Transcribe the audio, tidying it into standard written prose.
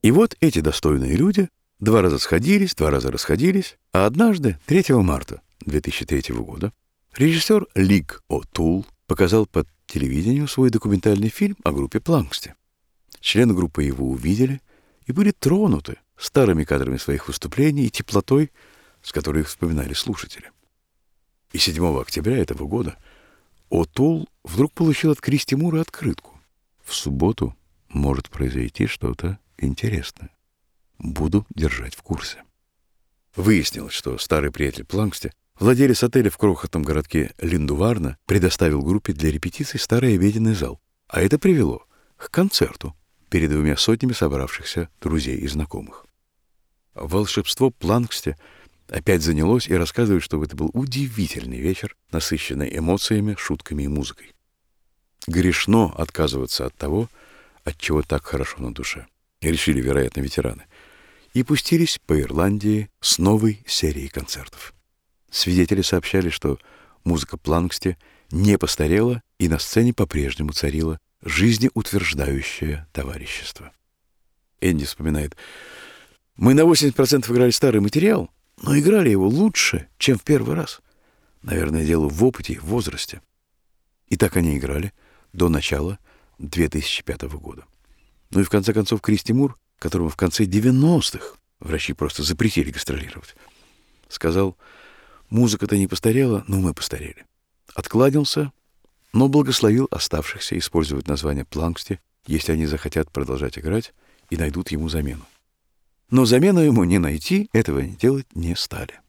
И вот эти достойные люди 2 раза сходились, 2 раза расходились, а однажды, 3 марта 2003 года, режиссер Лик О'Тул показал по телевидению свой документальный фильм о группе Планксти. Члены группы его увидели и были тронуты старыми кадрами своих выступлений и теплотой, с которой их вспоминали слушатели. И 7 октября этого года О'Тул вдруг получил от Кристи Мура открытку. В субботу может произойти что-то интересное. Буду держать в курсе. Выяснилось, что старый приятель Планксти, владелец отеля в крохотном городке Линдуварна, предоставил группе для репетиций старый обеденный зал. А это привело к концерту перед 2 сотнями собравшихся друзей и знакомых. Волшебство Планксти опять занялось и рассказывает, что это был удивительный вечер, насыщенный эмоциями, шутками и музыкой. Грешно отказываться от того, от чего так хорошо на душе, решили, вероятно, ветераны, и пустились по Ирландии с новой серией концертов. Свидетели сообщали, что музыка Планксти не постарела, и на сцене по-прежнему царило жизнеутверждающее товарищество. Энди вспоминает: «Мы на 80% играли старый материал, но играли его лучше, чем в первый раз. Наверное, дело в опыте и в возрасте». И так они играли до начала 2005 года. Ну и в конце концов Кристи Мур, которому в конце 90-х врачи просто запретили гастролировать, сказал: «Музыка-то не постарела, но мы постарели». Откланялся, но благословил оставшихся использовать название Планксти, если они захотят продолжать играть и найдут ему замену. Но замену ему не найти, этого делать не стали.